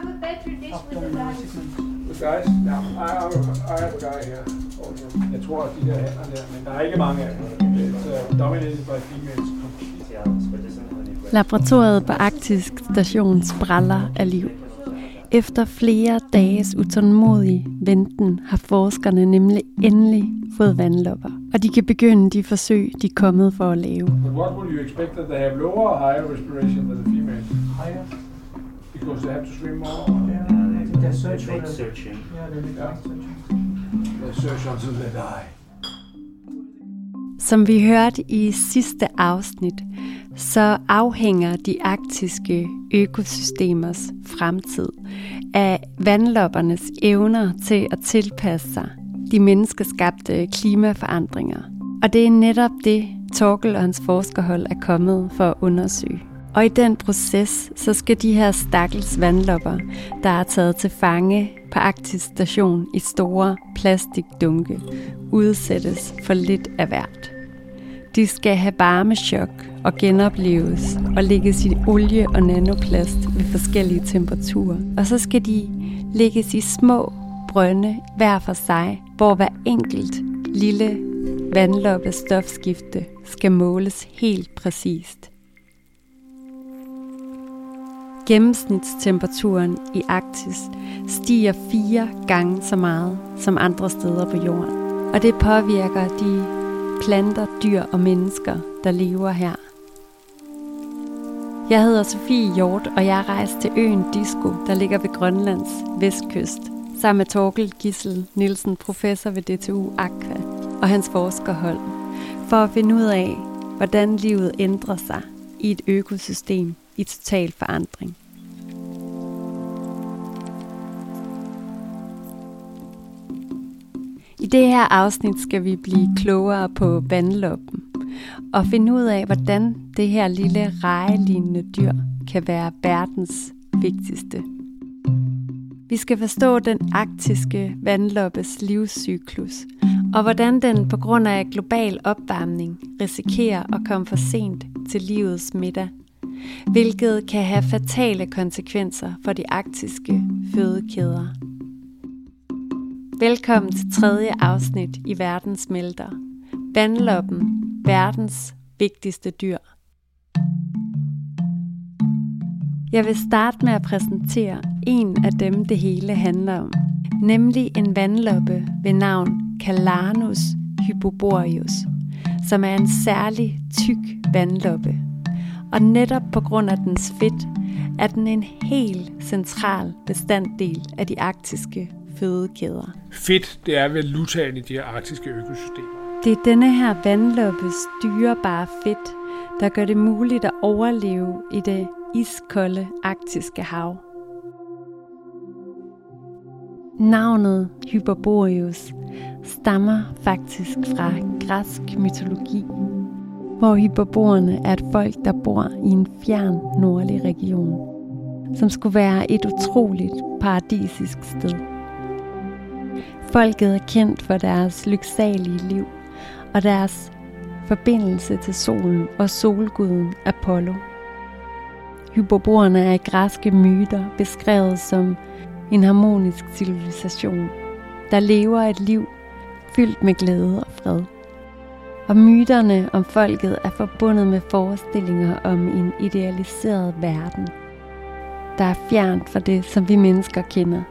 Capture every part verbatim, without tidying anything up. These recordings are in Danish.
have a petri dish with the guys. The guys? Ja, I, I have a guy here. Also. Jeg tror, at de der hænder der, men der er ikke mange af dem. It's uh, dominated by females. Laboratoriet på Arktisk Station spræller af liv. Efter flere dages utålmodig venten har forskerne nemlig endelig fået vandlopper, og de kan begynde de forsøg, de er kommet for at lave. But what would you expect that they have lower or higher respiration than the females? Higher. Because they have to swim more? Yeah, they're searching. They're searching. Yeah, they're searching. They search until they die. Som vi hørte i sidste afsnit, så afhænger de arktiske økosystemers fremtid af vandloppernes evner til at tilpasse sig de menneskeskabte klimaforandringer. Og det er netop det, Torkel og hans forskerhold er kommet for at undersøge. Og i den proces, så skal de her stakkels vandlopper, der er taget til fange på Arktisk Station i store plastikdunke, udsættes for lidt af hvert. De skal have varmechok og genopleves og lægges i olie og nanoplast ved forskellige temperaturer. Og så skal de lægges i små brønde hver for sig, hvor hver enkelt lille vandloppes stofskifte skal måles helt præcist. Gennemsnitstemperaturen i Arktis stiger fire gange så meget som andre steder på jorden. Og det påvirker de planter, dyr og mennesker, der lever her. Jeg hedder Sofie Hjort, og jeg er rejst til øen Disko, der ligger ved Grønlands vestkyst, sammen med Torkel Gissel Nielsen, professor ved D T U Aqua, og hans forskerhold, for at finde ud af, hvordan livet ændrer sig i et økosystem i total forandring. I det her afsnit skal vi blive klogere på vandloppen og finde ud af, hvordan det her lille rejelignende dyr kan være verdens vigtigste. Vi skal forstå den arktiske vandloppes livscyklus, og hvordan den på grund af global opvarmning risikerer at komme for sent til livets middag, hvilket kan have fatale konsekvenser for de arktiske fødekæder. Velkommen til tredje afsnit i Verdens Smelter. Vandloppen, verdens vigtigste dyr. Jeg vil starte med at præsentere en af dem, det hele handler om. Nemlig en vandloppe ved navn Calanus hypoboreus, som er en særlig tyk vandloppe. Og netop på grund af dens fedt, er den en helt central bestanddel af de arktiske fødekæder. Fedt, det er valutaen i de her arktiske økosystemer. Det er denne her vandloppes dyrebare fedt, der gør det muligt at overleve i det iskolde arktiske hav. Navnet Hyperboreus stammer faktisk fra græsk mytologi, hvor hyperborerne er et folk, der bor i en fjern nordlig region, som skulle være et utroligt paradisisk sted. Folket er kendt for deres lyksalige liv og deres forbindelse til solen og solguden Apollo. Hyperborerne er i græske myter beskrevet som en harmonisk civilisation, der lever et liv fyldt med glæde og fred. Og myterne om folket er forbundet med forestillinger om en idealiseret verden, der er fjernt fra det, som vi mennesker kender.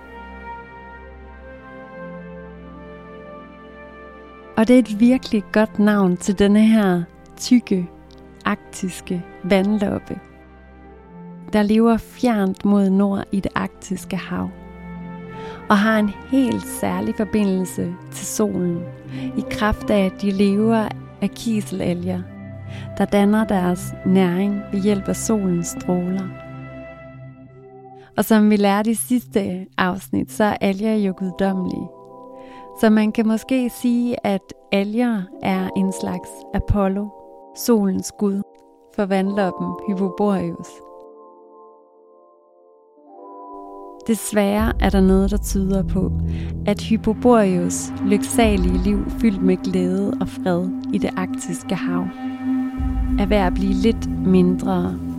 Og det er et virkelig godt navn til denne her tykke, arktiske vandloppe, der lever fjernt mod nord i det arktiske hav, og har en helt særlig forbindelse til solen, i kraft af at de lever af kiselalger, der danner deres næring ved hjælp af solens stråler. Og som vi lærte i sidste afsnit, så er alger jo guddommelige. Så man kan måske sige, at alger er en slags Apollo, solens gud, for vandloppen Hyperboreus. Desværre er der noget, der tyder på, at Hyperboreus lyksalige liv fyldt med glæde og fred i det arktiske hav er ved at blive lidt mindre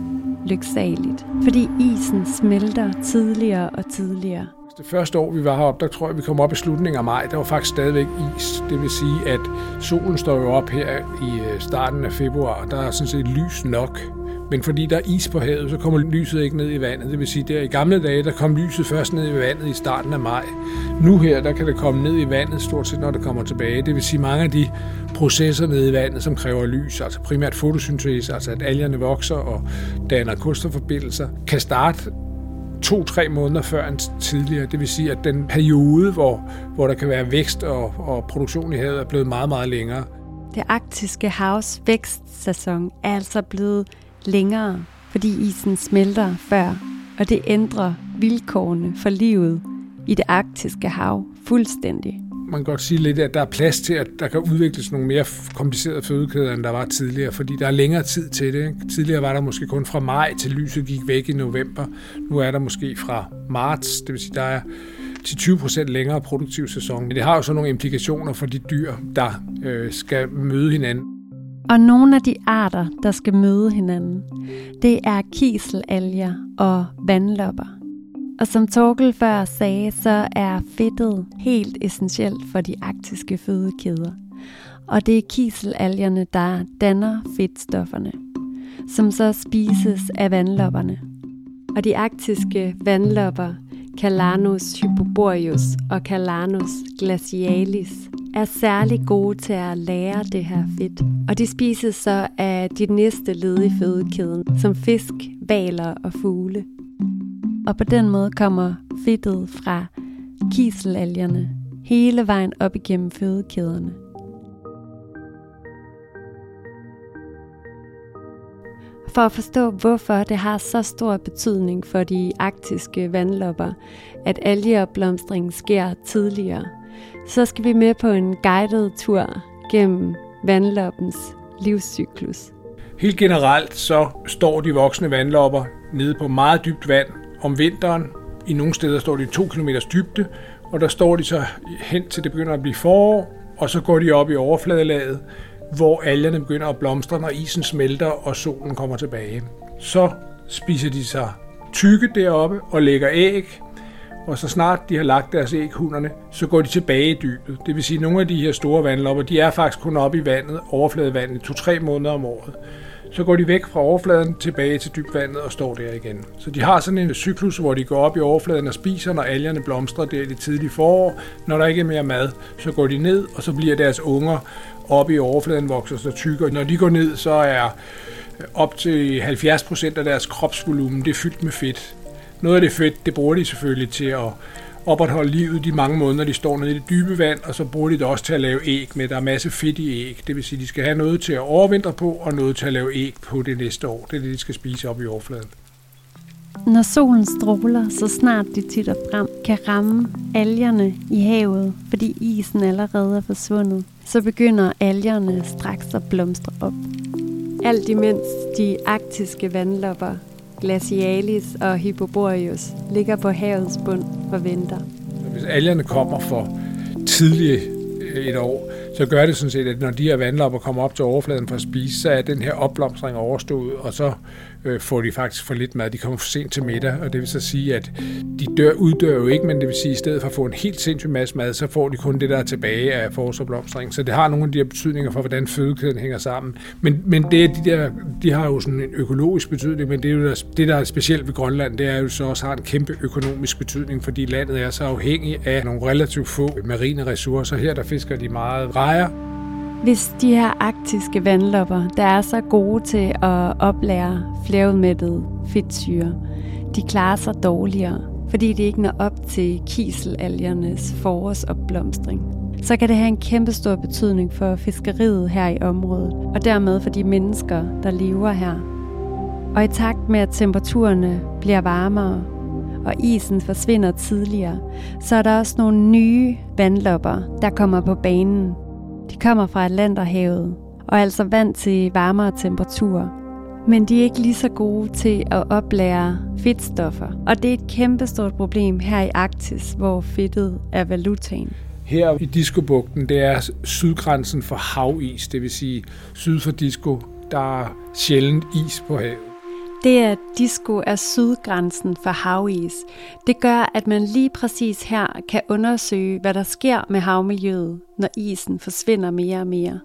lyksaligt, fordi isen smelter tidligere og tidligere. Det første år, vi var heroppe, der tror jeg, vi kom op i slutningen af maj. Der var faktisk stadigvæk is. Det vil sige, at solen står jo op her i starten af februar. Der er sådan set lys nok. Men fordi der er is på havet, så kommer lyset ikke ned i vandet. Det vil sige, at i gamle dage, der kom lyset først ned i vandet i starten af maj. Nu her, der kan det komme ned i vandet stort set, når det kommer tilbage. Det vil sige, mange af de processer nede i vandet, som kræver lys, altså primært fotosyntese, altså at algerne vokser og danner kulstofforbindelser, kan starte to-tre måneder før end tidligere. Det vil sige, at den periode, hvor, hvor der kan være vækst og, og produktion i havet, er blevet meget, meget længere. Det arktiske havs vækstsæson er altså blevet længere, fordi isen smelter før, og det ændrer vilkårene for livet i det arktiske hav fuldstændig. Man kan godt sige lidt, at der er plads til, at der kan udvikles nogle mere komplicerede fødekæder, end der var tidligere, fordi der er længere tid til det. Tidligere var der måske kun fra maj til lyset gik væk i november. Nu er der måske fra marts, det vil sige, der er til tyve procent længere produktiv sæson. Men det har jo så nogle implikationer for de dyr, der øh, skal møde hinanden. Og nogle af de arter, der skal møde hinanden, det er kiselalger og vandlopper. Og som Torkel før sagde, så er fedtet helt essentielt for de arktiske fødekæder. Og det er kiselalgerne, der danner fedtstofferne, som så spises af vandlopperne. Og de arktiske vandlopper, Calanus hypoboreus og Calanus glacialis, er særlig gode til at lære det her fedt. Og de spises så af de næste led i fødekæden, som fisk, hvaler og fugle. Og på den måde kommer fedtet fra kiselalgerne hele vejen op igennem fødekæderne. For at forstå, hvorfor det har så stor betydning for de arktiske vandlopper, at algeopblomstringen sker tidligere, så skal vi med på en guided tur gennem vandloppens livscyklus. Helt generelt så står de voksne vandlopper nede på meget dybt vand om vinteren. I nogle steder står de to kilometers dybde, og der står de så hen til det begynder at blive forår, og så går de op i overfladelaget, hvor algerne begynder at blomstre, når isen smelter og solen kommer tilbage. Så spiser de sig tykke deroppe og lægger æg, og så snart de har lagt deres æg, hunderne, så går de tilbage i dybet. Det vil sige, at nogle af de her store vandlopper, de er faktisk kun oppe i vandet, overfladevandet, to-tre måneder om året. Så går de væk fra overfladen tilbage til dybvandet og står der igen. Så de har sådan en cyklus, hvor de går op i overfladen og spiser, når algerne blomstrer der i det tidlige forår. Når der ikke er mere mad, så går de ned, og så bliver deres unger oppe i overfladen vokser sig tykkere. Når de går ned, så er op til halvfjerds procent af deres kropsvolumen, det er fyldt med fedt. Noget af det fedt, det bruger de selvfølgelig til at opretholde livet de mange måneder, de står nede i det dybe vand, og så bruger de det også til at lave æg med. Der er masse fedt i æg. Det vil sige, at de skal have noget til at overvintre på, og noget til at lave æg på det næste år. Det er det, de skal spise op i overfladen. Når solen stråler, så snart de titter frem, kan ramme algerne i havet, fordi isen allerede er forsvundet, så begynder algerne straks at blomstre op. Alt imens de arktiske vandlopper, glacialis og hypoboreus, ligger på havets bund og venter. Hvis algerne kommer for tidligt et år, så gør det sådan set, at når de her vandlopper kommer op til overfladen for at spise, så er den her opblomstring overstået, og så øh, får de faktisk for lidt mad. De kommer for sent til middag, og det vil så sige, at de dør, uddør jo ikke, men det vil sige, at i stedet for at få en helt sindssyg masse mad, så får de kun det, der er tilbage af forårsopblomstring. Så det har nogle af de her betydninger for, hvordan fødekæden hænger sammen. Men, men det, de, der, de har jo sådan en økologisk betydning, men det, er jo der, det, der er specielt ved Grønland, det er jo så også har en kæmpe økonomisk betydning, fordi landet er så afhængig af nogle relativt få marine ressourcer. Her der fisker de meget rejer. Hvis de her arktiske vandlopper, der er så gode til at oplære flerudmættede fedtsyre, de klarer sig dårligere, fordi de ikke når op til kiselalgernes forårsopblomstring, så kan det have en kæmpe stor betydning for fiskeriet her i området, og dermed for de mennesker, der lever her. Og i takt med, at temperaturerne bliver varmere, og isen forsvinder tidligere, så er der også nogle nye vandlopper, der kommer på banen. De kommer fra Atlanterhavet og er altså vant til varmere temperaturer. Men de er ikke lige så gode til at oplære fedtstoffer. Og det er et kæmpestort problem her i Arktis, hvor fedtet er valutaen. Her i Diskobugten, det er sydgrænsen for havis, det vil sige syd for Disko, der er sjældent is på havet. Det, at Disco er sydgrænsen for havis, det gør, at man lige præcis her kan undersøge, hvad der sker med havmiljøet, når isen forsvinder mere og mere.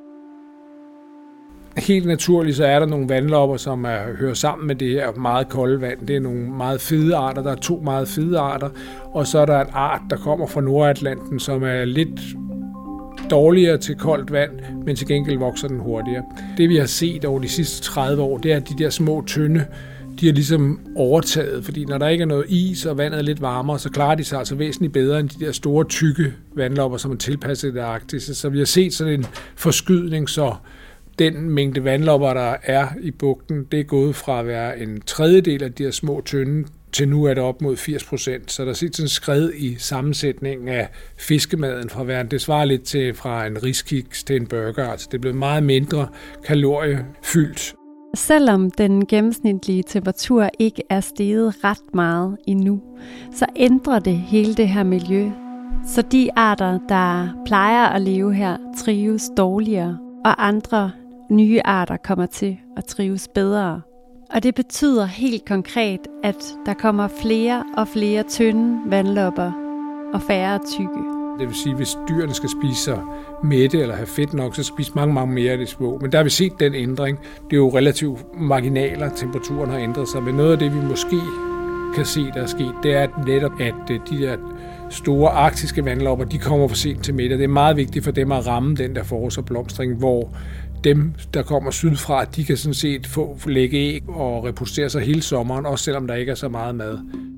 Helt naturligt så er der nogle vandlopper, som er, hører sammen med det her meget kolde vand. Det er nogle meget fede arter. Der er to meget fede arter. Og så er der en art, der kommer fra Nordatlanten, som er lidt dårligere til koldt vand, men til gengæld vokser den hurtigere. Det vi har set over de sidste tredive år, det er, at de der små tynde, de er ligesom overtaget, fordi når der ikke er noget is, og vandet er lidt varmere, så klarer de sig altså væsentligt bedre end de der store, tykke vandlopper, som er tilpasset det arktiske. Så vi har set sådan en forskydning, så den mængde vandlopper, der er i bugten, det er gået fra at være en tredjedel af de her små tynde, til nu er det op mod firs procent. Så der er set sådan en skred i sammensætningen af fiskemaden fra verden. Det svarer lidt til fra en riskiks til en burger. Altså det er blevet meget mindre kaloriefyldt. Selvom den gennemsnitlige temperatur ikke er steget ret meget endnu, så ændrer det hele det her miljø. Så de arter, der plejer at leve her, trives dårligere, og andre nye arter kommer til at trives bedre. Og det betyder helt konkret, at der kommer flere og flere tynde vandlopper og færre tykke. Det vil sige, at hvis dyrene skal spise sig mætte eller have fedt nok, så spiser mange, mange mere af de små. Men der har vi set den ændring. Det er jo relativt marginaler, temperaturen har ændret sig. Men noget af det, vi måske kan se, der er sket, det er netop, at de der store arktiske vandlopper, de kommer for sent til middag. Det er meget vigtigt for dem at ramme den der forårs- og blomstring, hvor dem, der kommer sydfra, de kan sådan set få lægge æg og reproducere sig hele sommeren, også selvom der ikke er så meget mad.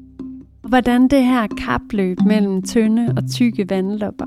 Hvordan det her kapløb mellem tynde og tykke vandlopper,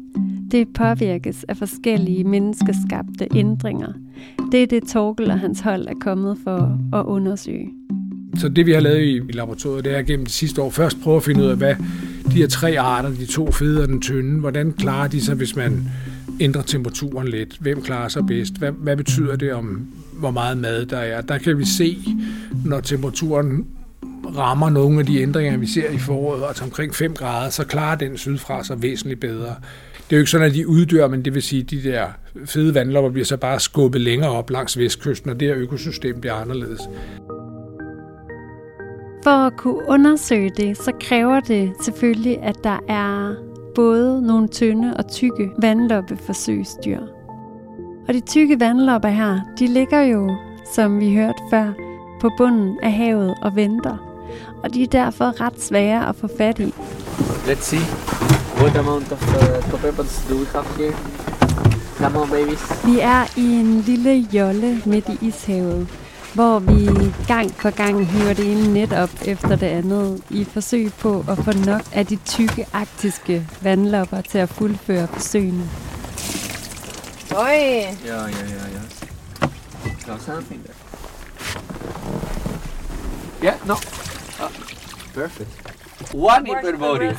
det påvirkes af forskellige menneskeskabte ændringer. Det er det, Torkel og hans hold er kommet for at undersøge. Så det, vi har lavet i laboratoriet, det er gennem de sidste år først prøve at finde ud af, hvad de her tre arter, de to fede og den tynde, hvordan klarer de sig, hvis man ændrer temperaturen lidt? Hvem klarer sig bedst? Hvad, hvad betyder det om, hvor meget mad der er? Der kan vi se, når temperaturen rammer nogle af de ændringer, vi ser i foråret, altså omkring fem grader, så klarer den sydfra sig væsentligt bedre. Det er jo ikke sådan, at de uddør, men det vil sige, at de der fede vandlopper bliver så bare skubbet længere op langs vestkysten, og det her økosystem bliver anderledes. For at kunne undersøge det, så kræver det selvfølgelig, at der er både nogle tynde og tykke vandloppeforsøgsdyr. Og de tykke vandlopper her, de ligger jo, som vi hørte før, på bunden af havet og venter. Og de er derfor ret svære at få fat i. Let's see. What amount of uh, copepods do we have here? Come on, babies. Vi er i en lille jolle midt i ishavet, hvor vi gang på gang hiver det ene net op efter det andet i forsøg på at få nok af de tykke arktiske vandlopper til at fuldføre forsøgene. Oi! Ja, ja, ja, ja. There's something there. Yeah, no. Oh, perfect. One hyperbody.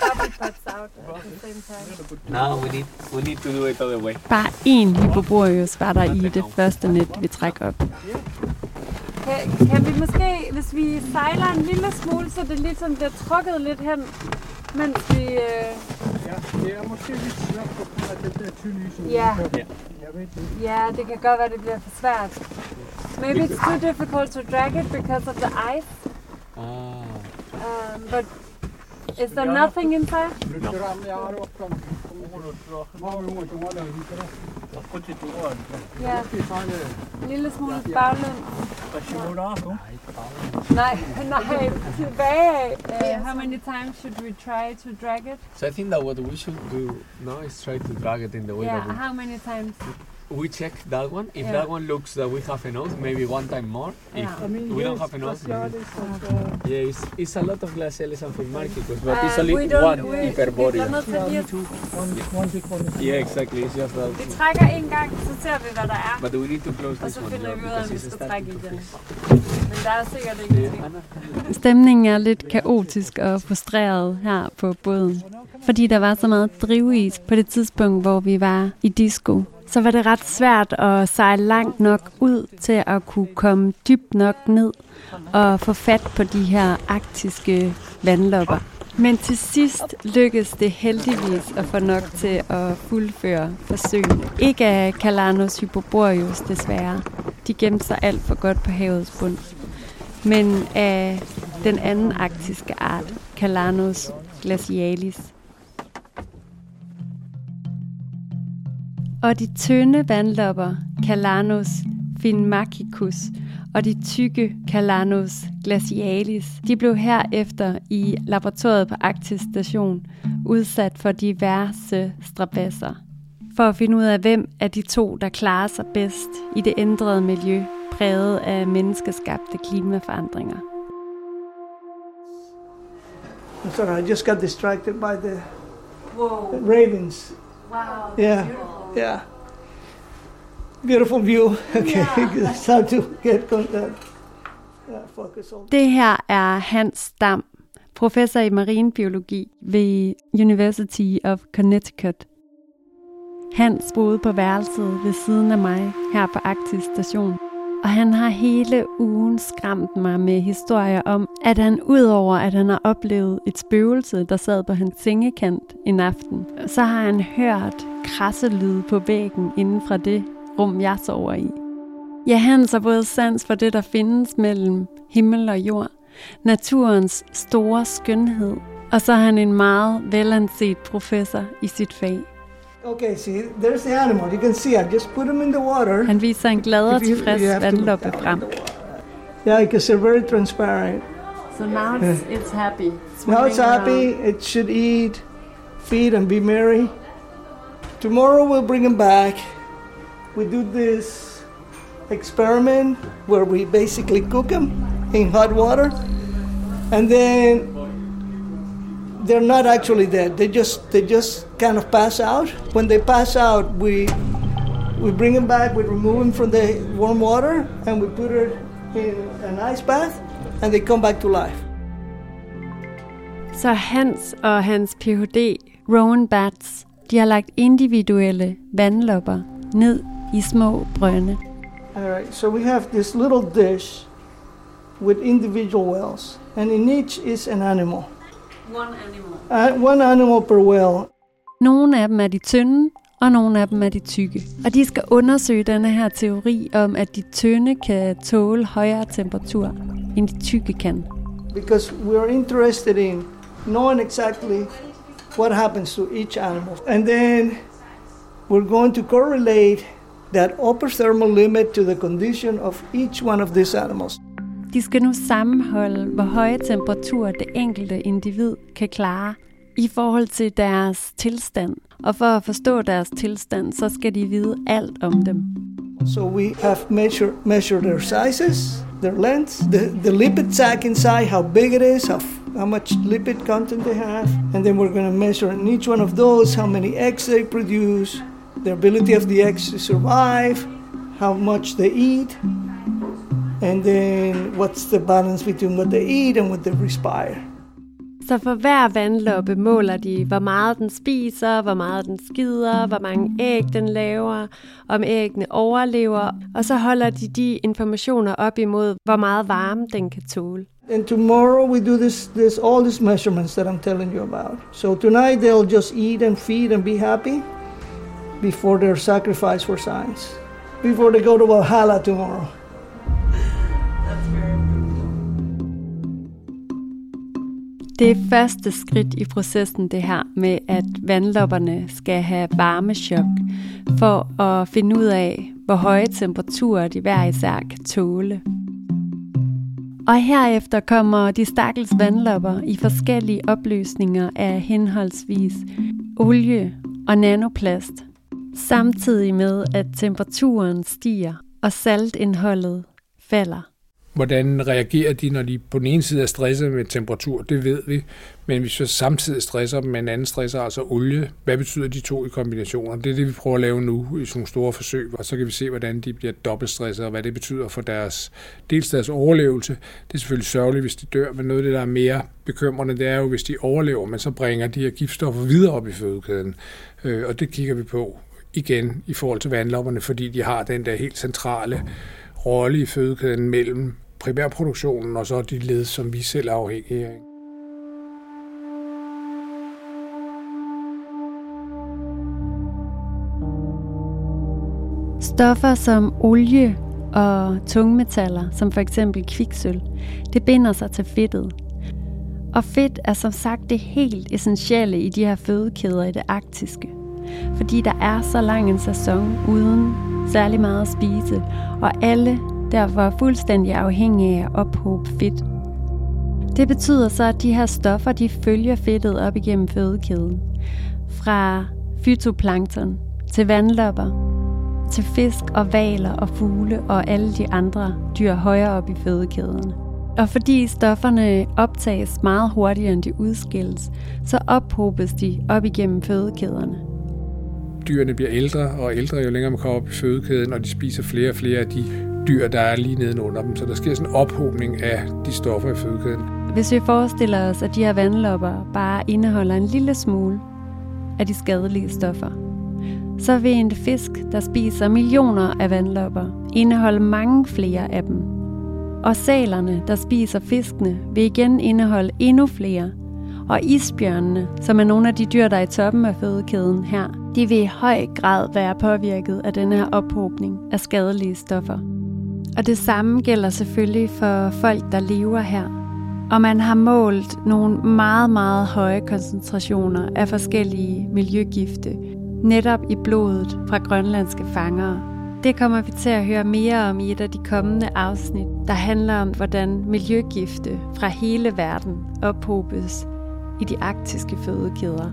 Now we need we need to do it other way. Bare én Hyperboreus var der i det første net, vi trækker op. Kan, kan vi måske, hvis vi sejler en lille smule, så det ligesom bliver trukket lidt hen, mens vi... Øh... Ja, det er måske lidt svært at komme af den der tynde is. Ja. Ja, det kan godt være, det bliver for svært. Maybe it's too difficult to drag it because of the ice. Um, but is there nothing inside? No. Ja, en lille smule bagløn. Nej, nej, tilbage. Uh, how many times should we try to drag it? So I think that what we should do now is try to drag it in the way Yeah, that we... how many times? We check that one. If Yeah. that one looks that we have enough, maybe one time more. If Yeah. I we don't have enough, maybe... Okay. Yeah, it's, it's a lot of glacialis and Fulmarchicus, but Uh, it's only we don't- one we- hyperborean. vi bliver nødt til lige at- Yeah, exactly. It's just that. Vi trækker en gang, så ser vi, hvad der er. But we need to close Og this så one finder here vi ud af, om because vi it's skal trække starting to igen. freeze. Men der er sikkert ingenting. Stemningen er lidt kaotisk og frustreret her på båden, fordi der var så meget drivis på det tidspunkt, hvor vi var i Disco. Så var det ret svært at sejle langt nok ud til at kunne komme dybt nok ned og få fat på de her arktiske vandlopper. Men til sidst lykkedes det heldigvis at få nok til at fuldføre forsøgene. Ikke af Calanus hyperboreus desværre. De gemte sig alt for godt på havets bund. men af den anden arktiske art, Calanus glacialis. Og de tynde vandlopper, Calanus finmachicus, og de tykke Calanus glacialis, de blev herefter i laboratoriet på Arktisk Station udsat for diverse strabasser, for at finde ud af, hvem af de to, der klarer sig bedst i det ændrede miljø, præget af menneskeskabte klimaforandringer. I'm sorry, I just got distracted by the Wow. ravens. Wow. Yeah, yeah. Beautiful view. Okay, it's time to get con- uh, yeah, focus on. Det her er Hans Dam, professor i marinebiologi ved University of Connecticut. Hans boede på værelset ved siden af mig her på Arktisk Station, og han har hele ugen skræmt mig med historier om, at han udover at han har oplevet et spøgelse, der sad på hans sengekant en aften, så har han hørt krasselyd på væggen inden fra det rum, jeg sover i. Ja, Hans har både sans for det, der findes mellem himmel og jord, naturens store skønhed, og så er han en meget velanset professor i sit fag. Okay, see, there's the animal. You can see I just put them in the water. Han viser en glad og If you- tilfreds you have to vandloppe look down frem. in the water. Yeah, because they're very transparent. So now it's, it's happy. Now it's happy. It should eat, feed, and be merry. Tomorrow we'll bring them back. We do this experiment where we basically cook them in hot water, and then they're not actually dead. They just they just kind of pass out. When they pass out, we we bring them back. We remove them from the warm water, and we put it in an ice bath, and they come back to life. Så Hans og hans P H D, Rowan Batts, de har lagt individuelle vandlopper ned i små brønde. All right, so we have this little dish with individual wells, and in each is an animal. One animal. Uh, one animal per well. Nogle af dem er de tynde, og nogle af dem er de tykke. Og de skal undersøge denne her teori om, at de tynde kan tåle højere temperatur, end de tykke kan. Because we are interested in knowing exactly what happens to each animal. And then we're going to correlate that upper thermal limit to the condition of each one of these animals. De skal nu sammenholde, hvor høje temperaturer det enkelte individ kan klare i forhold til deres tilstand. Og for at forstå deres tilstand, så skal de vide alt om dem. So we have measured measure their sizes, their lengths, the, the lipid sac inside, how big it is, how, how much lipid content they have. And then we're going to measure in each one of those how many eggs they produce, the ability of the eggs to survive, how much they eat, and then what's the balance between what they eat and what they respire. Så for hver vandloppe måler de, hvor meget den spiser, hvor meget den skider, hvor mange æg den laver, om æggene overlever, og så holder de de informationer op imod, hvor meget varme den kan tåle. And tomorrow we do this, this, all these measurements that I'm telling you about. So tonight they'll just eat and feed and be happy before their sacrifice for science, before they go to Valhalla tomorrow. Det er første skridt i processen, det her med, at vandlopperne skal have varmechok for at finde ud af, hvor høje temperaturer de hver især kan tåle. Og herefter kommer de stakkels vandlopper i forskellige opløsninger af henholdsvis olie og nanoplast, samtidig med, at temperaturen stiger og saltindholdet falder. Hvordan reagerer de, når de på den ene side er stresset med temperatur? Det ved vi. Men hvis vi samtidig stresser dem med en anden stresser, altså olie, hvad betyder de to i kombinationer? Det er det, vi prøver at lave nu i sådan nogle store forsøg, og så kan vi se, hvordan de bliver dobbeltstresset, og hvad det betyder for deres, dels deres overlevelse. Det er selvfølgelig sørgeligt, hvis de dør, men noget af det, der er mere bekymrende, det er jo, hvis de overlever, men så bringer de her giftstoffer videre op i fødekæden. Og det kigger vi på igen i forhold til vandlopperne, fordi de har den der helt centrale rolle i fødekæden mellem primærproduktionen og så de led, som vi selv er afhængige af. Stoffer som olie og tungmetaller, som for eksempel kviksølv, det binder sig til fedtet. Og fedt er som sagt det helt essentielle i de her fødekæder i det arktiske, fordi der er så lang en sæson uden særlig meget at spise, og alle derfor er fuldstændig afhængige af at ophobe fedt. Det betyder så, at de her stoffer de følger fedtet op igennem fødekæden. Fra fytoplankton til vandlopper, til fisk og hvaler og fugle og alle de andre dyr højere op i fødekæderne. Og fordi stofferne optages meget hurtigere end de udskilles, så ophobes de op igennem fødekæderne. Dyrene bliver ældre og ældre, jo længere man kommer op i fødekæden, og de spiser flere og flere af de dyr, der er lige nedenunder dem. Så der sker sådan en ophobning af de stoffer i fødekæden. Hvis vi forestiller os, at de her vandlopper bare indeholder en lille smule af de skadelige stoffer, så vil en fisk, der spiser millioner af vandlopper, indeholde mange flere af dem. Og sælerne, der spiser fiskene, vil igen indeholde endnu flere. Og isbjørnene, som er nogle af de dyr, der er i toppen af fødekæden her, de vil i høj grad være påvirket af denne her ophobning af skadelige stoffer. Og det samme gælder selvfølgelig for folk, der lever her. Og man har målt nogle meget, meget høje koncentrationer af forskellige miljøgifte, netop i blodet fra grønlandske fangere. Det kommer vi til at høre mere om i et af de kommende afsnit, der handler om, hvordan miljøgifte fra hele verden ophobes i de arktiske fødekæder.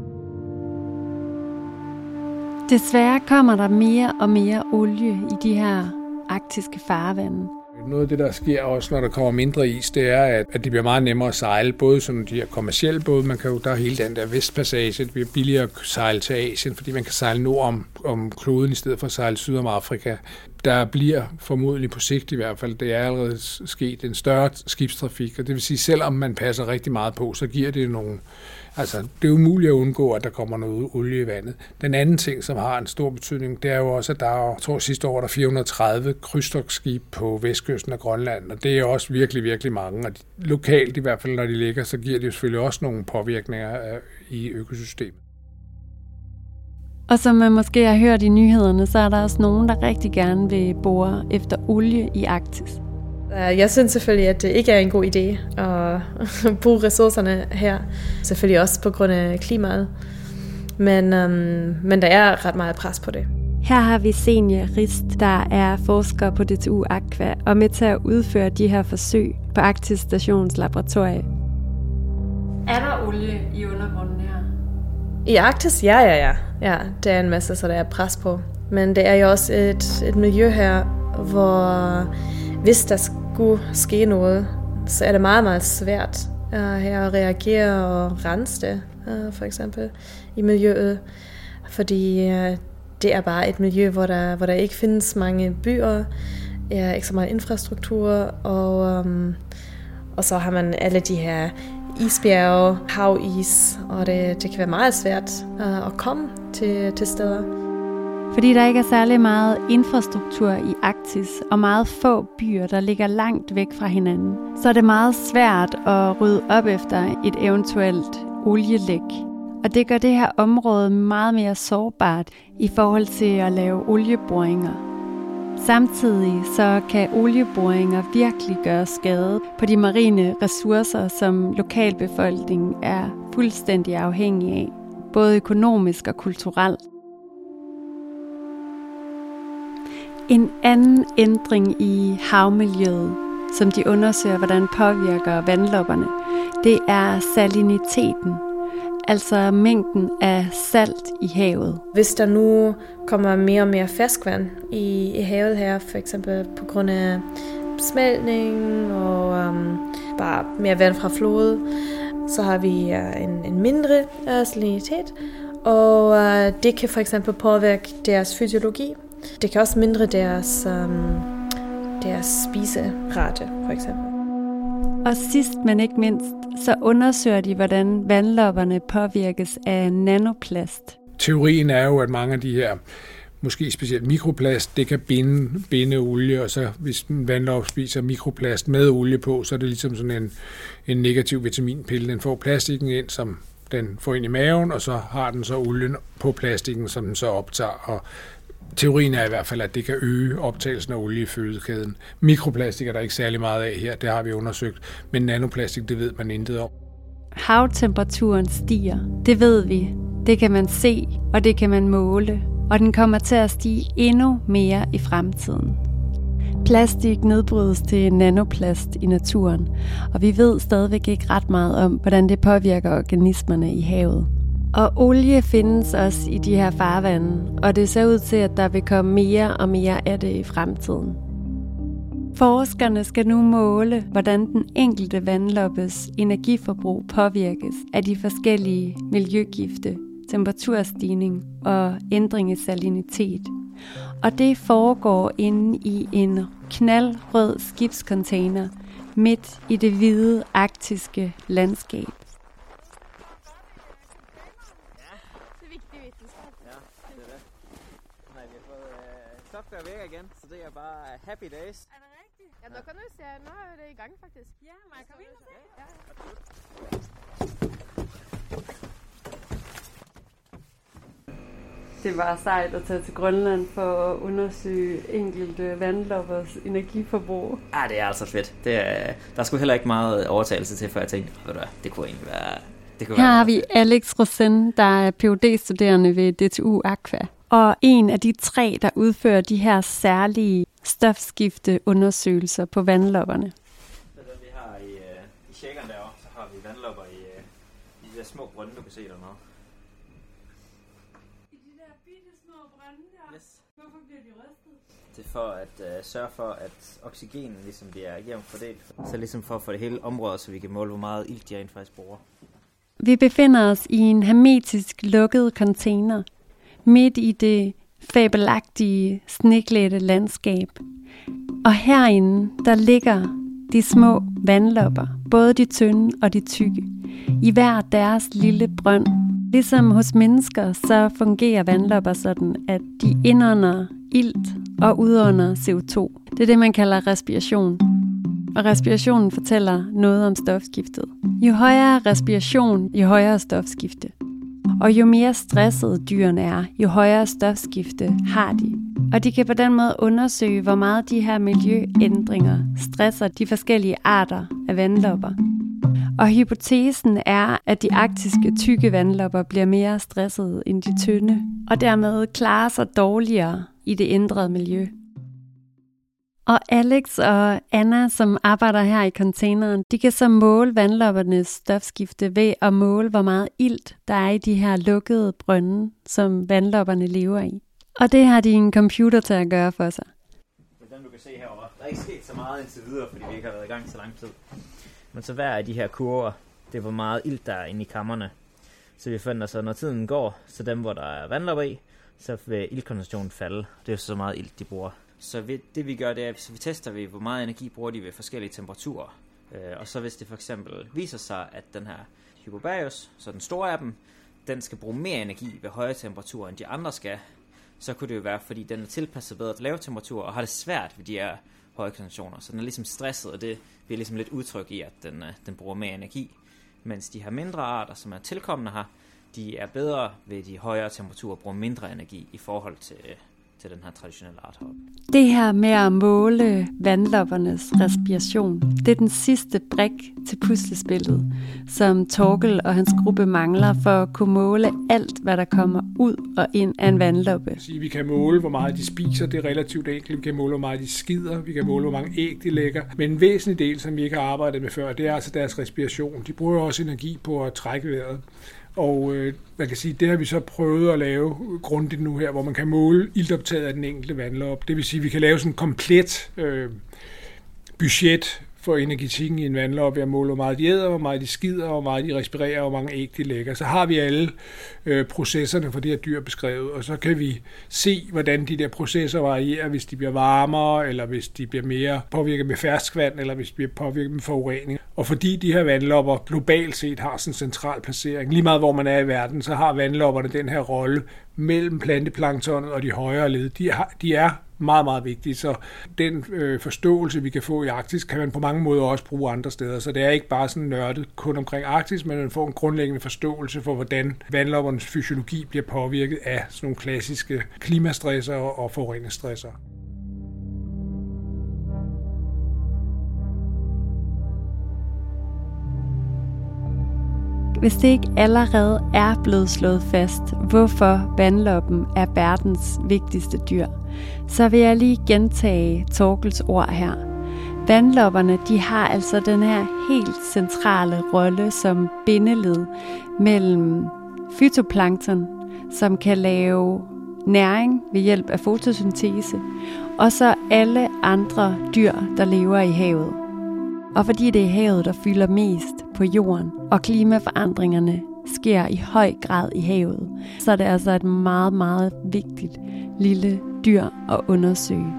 Desværre kommer der mere og mere olie i de her arktiske farvande. Noget af det, der sker også, når der kommer mindre is, det er, at, at det bliver meget nemmere at sejle. Både som de her kommercielle både, man kan jo, der er hele den der vestpassage, det bliver billigere at sejle til Asien, fordi man kan sejle nord om, om kloden, i stedet for at sejle syd om Afrika. Der bliver formodentlig på sigt i hvert fald, det er allerede sket en større skibstrafik, og det vil sige, selvom man passer rigtig meget på, så giver det nogle... Altså, det er umuligt at undgå, at der kommer noget olie i vandet. Den anden ting, som har en stor betydning, det er jo også, at der er, jeg tror sidste år, der er fire hundrede og tredive krydstogtskib på vestkysten af Grønland, og det er også virkelig, virkelig mange. Og de, lokalt i hvert fald, når de ligger, så giver det selvfølgelig også nogle påvirkninger af, i økosystemet. Og som man måske har hørt i nyhederne, så er der også nogen, der rigtig gerne vil bore efter olie i Arktis. Jeg synes selvfølgelig, at det ikke er en god idé at bruge ressourcerne her. Selvfølgelig også på grund af klimaet. Men, øhm, men der er ret meget pres på det. Her har vi Senja Rist, der er forsker på D T U Aqua og med til at udføre de her forsøg på Arktisk Stations laboratorie. Er der olie i undergrunden her? I Arktis? Ja, ja, ja. Ja, det er en masse, så der er pres på. Men det er jo også et, et miljø her, hvor hvis der skulle ske noget, så er det meget, meget svært uh, her at reagere og rense det, uh, for eksempel, i miljøet. Fordi uh, det er bare et miljø, hvor der, hvor der ikke findes mange byer, ja, ikke så meget infrastruktur, og, um, og så har man alle de her isbjerge, havis, og det, det kan være meget svært uh, at komme til, til steder. Fordi der ikke er særlig meget infrastruktur i Arktis og meget få byer, der ligger langt væk fra hinanden, så er det meget svært at rydde op efter et eventuelt olielæk. Og det gør det her område meget mere sårbart i forhold til at lave olieboringer. Samtidig så kan olieboringer virkelig gøre skade på de marine ressourcer, som lokalbefolkningen er fuldstændig afhængig af, både økonomisk og kulturelt. En anden ændring i havmiljøet, som de undersøger, hvordan påvirker vandlopperne, det er saliniteten, altså mængden af salt i havet. Hvis der nu kommer mere og mere ferskvand i, i havet her, for eksempel på grund af smeltning og um, bare mere vand fra floden, så har vi uh, en, en mindre uh, salinitet, og uh, det kan for eksempel påvirke deres fysiologi. Det kan også mindre deres, um, deres spiserate, for eksempel. Og sidst, men ikke mindst, så undersøger de, hvordan vandlopperne påvirkes af nanoplast. Teorien er jo, at mange af de her, måske specielt mikroplast, det kan binde, binde olie, og så hvis en vandlop spiser mikroplast med olie på, så er det ligesom sådan en, en negativ vitaminpille. Den får plastikken ind, som den får ind i maven, og så har den så olien på plastikken, som den så optager, og Teorien er i hvert fald, at det kan øge optagelsen af olie i fødekæden. Mikroplastik er der ikke særlig meget af her, det har vi undersøgt, men nanoplastik, det ved man intet om. Havtemperaturen stiger, det ved vi. Det kan man se, og det kan man måle, og den kommer til at stige endnu mere i fremtiden. Plastik nedbrydes til nanoplast i naturen, og vi ved stadigvæk ikke ret meget om, hvordan det påvirker organismerne i havet. Og olie findes også i de her farvande, og det ser ud til, at der vil komme mere og mere af det i fremtiden. Forskerne skal nu måle, hvordan den enkelte vandloppes energiforbrug påvirkes af de forskellige miljøgifte, temperaturstigning og ændring i salinitet. Og det foregår inde i en knaldrød skibscontainer midt i det hvide arktiske landskab. Software virker igen, så det er bare happy days. Er det rigtigt? Ja, nu kan du se, nu er det i gang faktisk. Ja, må jeg komme ind og se? Ja. Det var sejt at tage til Grønland for at undersøge enkelte vandloppers energiforbrug. Ja, det er altså fedt. Det er, der skulle heller ikke meget overtagelse til, før jeg tænkte, ved du hvad, det kunne egentlig være... Det kunne Her være har vi Alex Rosen, der er P H D-studerende ved D T U Aqua. Og en af de tre, der udfører de her særlige stofskifteundersøgelser på vandlopperne. Så det, vi har i, uh, i shakeren derovre, så har vi vandlopper i, uh, i de der små brønde, du kan se dernede. I de der bitte små brønde der? Yes. Hvorfor bliver de rystet? Det er for at uh, sørge for, at oxygenen ligesom bliver jævnt fordelt. Så ligesom for at få det hele området, så vi kan måle, hvor meget ilt de rent faktisk bruger. Vi befinder os i en hermetisk lukket container, midt i det fabelagtige, sneklædte landskab. Og herinde, der ligger de små vandlopper, både de tynde og de tykke, i hver deres lille brønd. Ligesom hos mennesker, så fungerer vandlopper sådan, at de indånder ilt og udånder C O to. Det er det, man kalder respiration. Og respirationen fortæller noget om stofskiftet. Jo højere respiration, jo højere stofskifte. Og jo mere stressede dyrene er, jo højere stofskifte har de. Og de kan på den måde undersøge, hvor meget de her miljøændringer stresser de forskellige arter af vandlopper. Og hypotesen er, at de arktiske tykke vandlopper bliver mere stressede end de tynde, og dermed klarer sig dårligere i det ændrede miljø. Og Alex og Anna, som arbejder her i containeren, de kan så måle vandloppernes stofskifte ved at måle, hvor meget ilt der er i de her lukkede brønde, som vandlopperne lever i. Og det har de en computer til at gøre for sig. Det er den, du kan se herovre. Der er ikke sket så meget indtil videre, fordi vi ikke har været i gang så lang tid. Men så hver af de her kurver, det er hvor meget ilt der er inde i kammerne. Så vi finder så, når tiden går, så dem, hvor der er vandlopper i, så vil iltkoncentrationen falde. Det er så meget ilt, de bruger. Så vi, det vi gør, det er, at vi tester, vi, hvor meget energi bruger de ved forskellige temperaturer. Øh, og så hvis det for eksempel viser sig, at den her Hypobarius, så den store af dem, den skal bruge mere energi ved høje temperaturer, end de andre skal, så kunne det jo være, fordi den er tilpasset bedre til lave temperaturer, og har det svært ved de her høje koncentrationer. Så den er ligesom stresset, og det bliver ligesom lidt udtryk i, at den, den bruger mere energi. Mens de her mindre arter, som er tilkommende her, de er bedre ved de højere temperaturer, bruger mindre energi i forhold til... til den her traditionelle art heroppe. Det her med at måle vandloppernes respiration, det er den sidste brik til puslespillet, som Torkel og hans gruppe mangler for at kunne måle alt, hvad der kommer ud og ind af en vandloppe. Vi kan måle, hvor meget de spiser, det er relativt enkelt. Vi kan måle, hvor meget de skider, vi kan måle, hvor mange æg de lægger. Men en væsentlig del, som vi ikke har arbejdet med før, det er altså deres respiration. De bruger også energi på at trække vejret. Og øh, man kan sige, det har vi så prøvet at lave grundigt nu her, hvor man kan måle iltoptaget af den enkelte vandlop. Det vil sige, at vi kan lave sådan en komplet øh, budget for energetikken i en vandlop ved at måle, hvor meget de æder, hvor meget de skider, hvor meget de respirerer, og hvor mange æg de lægger. Så har vi alle øh, processerne for det her dyr beskrevet, og så kan vi se, hvordan de der processer varierer, hvis de bliver varmere, eller hvis de bliver mere påvirket med ferskvand, eller hvis de bliver påvirket med forurening. Og fordi de her vandlopper globalt set har sådan en central placering, lige meget hvor man er i verden, så har vandlopperne den her rolle mellem planteplanktonet og de højere led. De, har, de er meget, meget vigtigt. Så den øh, forståelse, vi kan få i Arktis, kan man på mange måder også bruge andre steder. Så det er ikke bare sådan nørdet kun omkring Arktis, men man får en grundlæggende forståelse for, hvordan vandloppernes fysiologi bliver påvirket af sådan nogle klassiske klimastresser og forureningsstresser. Hvis det ikke allerede er blevet slået fast, hvorfor vandloppen er verdens vigtigste dyr, så vil jeg lige gentage Torkels ord her. Vandlopperne, de har altså den her helt centrale rolle som bindeled mellem fytoplankton, som kan lave næring ved hjælp af fotosyntese, og så alle andre dyr, der lever i havet. Og fordi det er havet, der fylder mest på jorden, og klimaforandringerne sker i høj grad i havet, så er det altså et meget, meget vigtigt lille dyr at undersøge.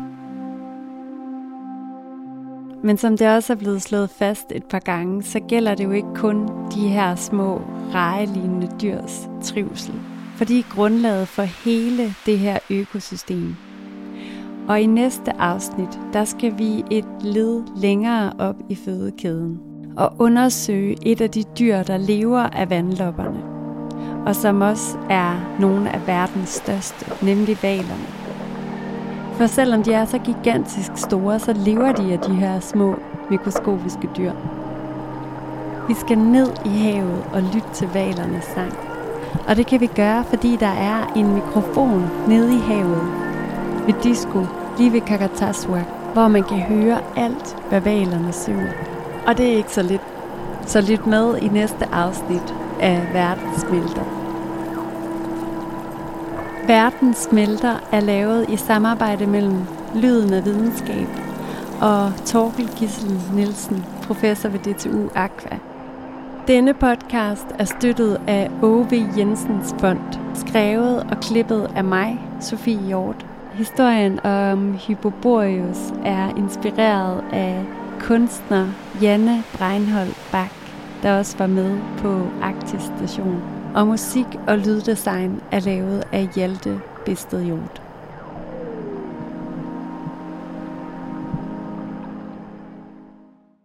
Men som det også er blevet slået fast et par gange, så gælder det jo ikke kun de her små rejelignende dyrs trivsel, for de er grundlaget for hele det her økosystem. Og i næste afsnit, der skal vi et led længere op i fødekæden og undersøge et af de dyr, der lever af vandlopperne, og som også er nogle af verdens største, nemlig hvalerne. For selvom de er så gigantisk store, så lever de af de her små mikroskopiske dyr. Vi skal ned i havet og lytte til hvalernes sang. Og det kan vi gøre, fordi der er en mikrofon nede i havet ved Disco, lige ved Qaqortoq, hvor man kan høre alt, hvad hvalerne synger. Og det er ikke så lidt. Så lyt med i næste afsnit af Verdens Smelter. Verdens Smelter er lavet i samarbejde mellem Lyden af Videnskab og Torkel Gissel Nielsen, professor ved D T U Aqua. Denne podcast er støttet af Åge V. Jensens Fond, skrevet og klippet af mig, Sofie Hjort. Historien om Hyperboreus er inspireret af kunstner Janne Breinholt Bach, der også var med på Arktis Station. Og musik og lyddesign er lavet af Hjalte Bisted Hjort.